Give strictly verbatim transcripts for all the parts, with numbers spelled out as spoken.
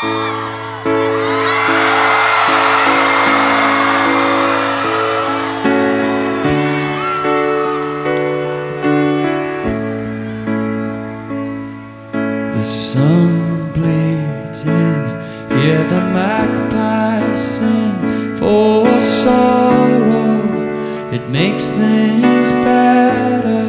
The sun bleeds in, hear the magpies sing for sorrow, it makes things better.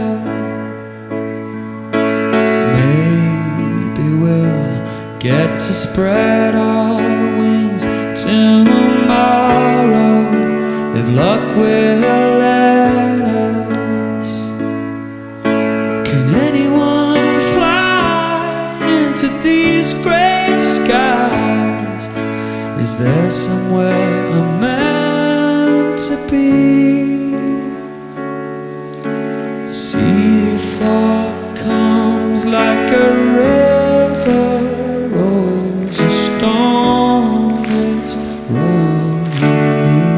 Maybe we'll get to spread our wings tomorrow, if luck will let us. Can anyone fly into these gray skies? Is there somewhere I'm meant to be? Sea fog comes like a river, rolls a storm, it's rolling me.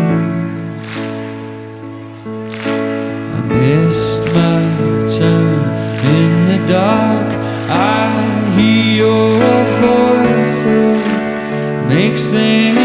I missed my turn in the dark, I hear your voice, it makes things